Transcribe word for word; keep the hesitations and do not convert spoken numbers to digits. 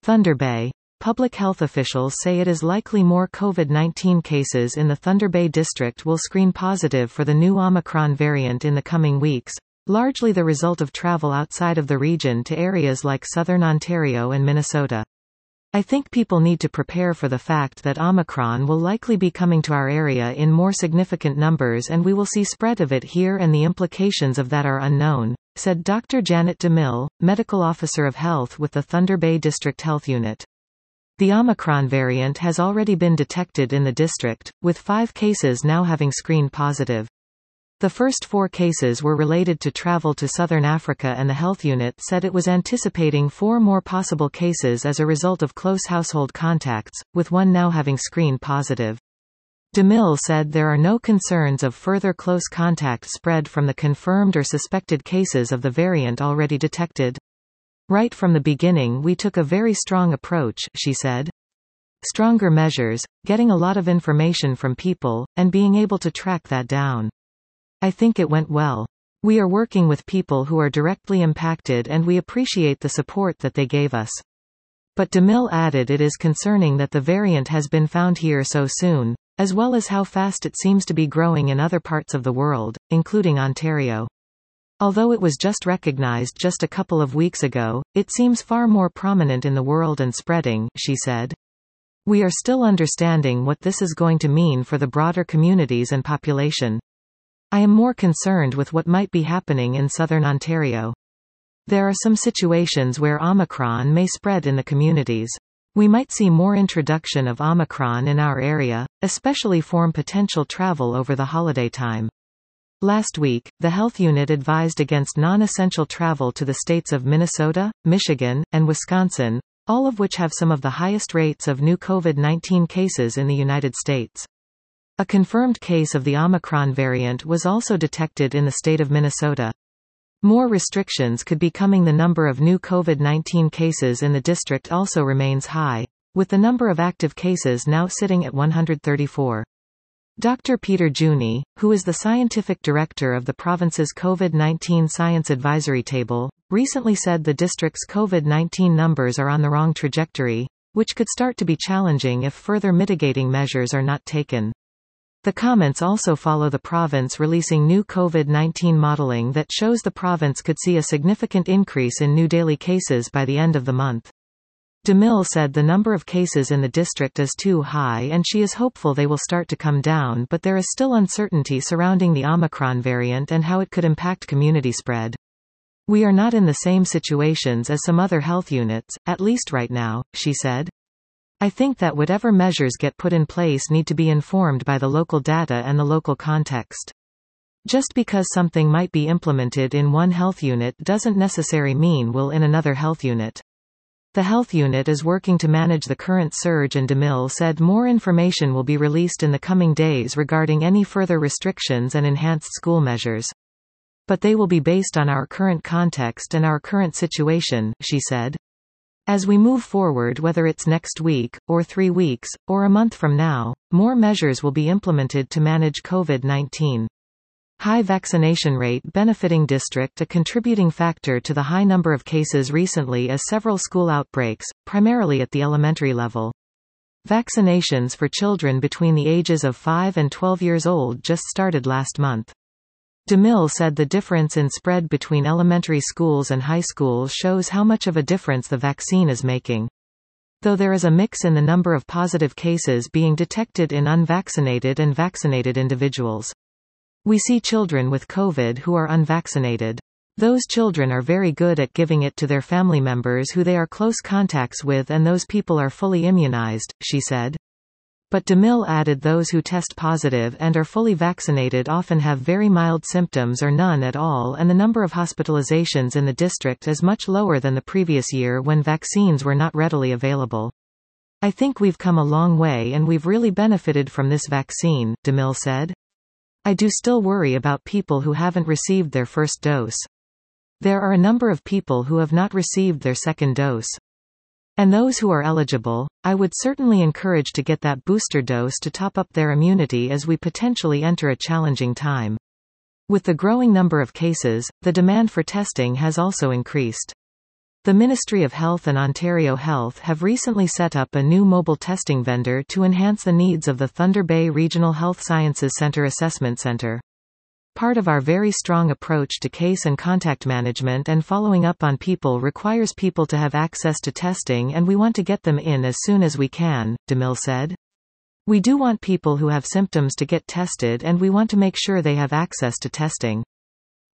Thunder Bay. Public health officials say it is likely more COVID nineteen cases in the Thunder Bay district will screen positive for the new Omicron variant in the coming weeks, largely the result of travel outside of the region to areas like southern Ontario and Minnesota. I think people need to prepare for the fact that Omicron will likely be coming to our area in more significant numbers and we will see spread of it here and the implications of that are unknown, said Doctor Janet DeMille, Medical Officer of Health with the Thunder Bay District Health Unit. The Omicron variant has already been detected in the district, with five cases now having screened positive. The first four cases were related to travel to southern Africa and the health unit said it was anticipating four more possible cases as a result of close household contacts, with one now having screened positive. DeMille said there are no concerns of further close contact spread from the confirmed or suspected cases of the variant already detected. Right from the beginning we took a very strong approach, she said. Stronger measures, getting a lot of information from people, and being able to track that down. I think it went well. We are working with people who are directly impacted and we appreciate the support that they gave us. But DeMille added it is concerning that the variant has been found here so soon, as well as how fast it seems to be growing in other parts of the world, including Ontario. Although it was just recognized just a couple of weeks ago, it seems far more prominent in the world and spreading, she said. We are still understanding what this is going to mean for the broader communities and population. I am more concerned with what might be happening in southern Ontario. There are some situations where Omicron may spread in the communities. We might see more introduction of Omicron in our area, especially for potential travel over the holiday time. Last week, the health unit advised against non-essential travel to the states of Minnesota, Michigan, and Wisconsin, all of which have some of the highest rates of new COVID nineteen cases in the United States. A confirmed case of the Omicron variant was also detected in the state of Minnesota. More restrictions could be coming. The number of new COVID nineteen cases in the district also remains high, with the number of active cases now sitting at one hundred thirty-four. Doctor Peter Juni, who is the scientific director of the province's COVID nineteen Science Advisory Table, recently said the district's COVID nineteen numbers are on the wrong trajectory, which could start to be challenging if further mitigating measures are not taken. The comments also follow the province releasing new COVID nineteen modeling that shows the province could see a significant increase in new daily cases by the end of the month. DeMille said the number of cases in the district is too high and she is hopeful they will start to come down, but there is still uncertainty surrounding the Omicron variant and how it could impact community spread. We are not in the same situations as some other health units, at least right now, she said. I think that whatever measures get put in place need to be informed by the local data and the local context. Just because something might be implemented in one health unit doesn't necessarily mean will in another health unit. The health unit is working to manage the current surge and DeMille said more information will be released in the coming days regarding any further restrictions and enhanced school measures. But they will be based on our current context and our current situation, she said. As we move forward, whether it's next week, or three weeks, or a month from now, more measures will be implemented to manage COVID nineteen. High vaccination rate benefiting district. A contributing factor to the high number of cases recently is several school outbreaks, primarily at the elementary level. Vaccinations for children between the ages of five and twelve years old just started last month. DeMille said the difference in spread between elementary schools and high schools shows how much of a difference the vaccine is making. Though there is a mix in the number of positive cases being detected in unvaccinated and vaccinated individuals. We see children with COVID who are unvaccinated. Those children are very good at giving it to their family members who they are close contacts with, and those people are fully immunized, she said. But DeMille added those who test positive and are fully vaccinated often have very mild symptoms or none at all, and the number of hospitalizations in the district is much lower than the previous year when vaccines were not readily available. I think we've come a long way and we've really benefited from this vaccine, DeMille said. I do still worry about people who haven't received their first dose. There are a number of people who have not received their second dose. And those who are eligible, I would certainly encourage to get that booster dose to top up their immunity as we potentially enter a challenging time. With the growing number of cases, the demand for testing has also increased. The Ministry of Health and Ontario Health have recently set up a new mobile testing vendor to enhance the needs of the Thunder Bay Regional Health Sciences Centre Assessment Centre. Part of our very strong approach to case and contact management and following up on people requires people to have access to testing, and we want to get them in as soon as we can, DeMille said. We do want people who have symptoms to get tested, and we want to make sure they have access to testing.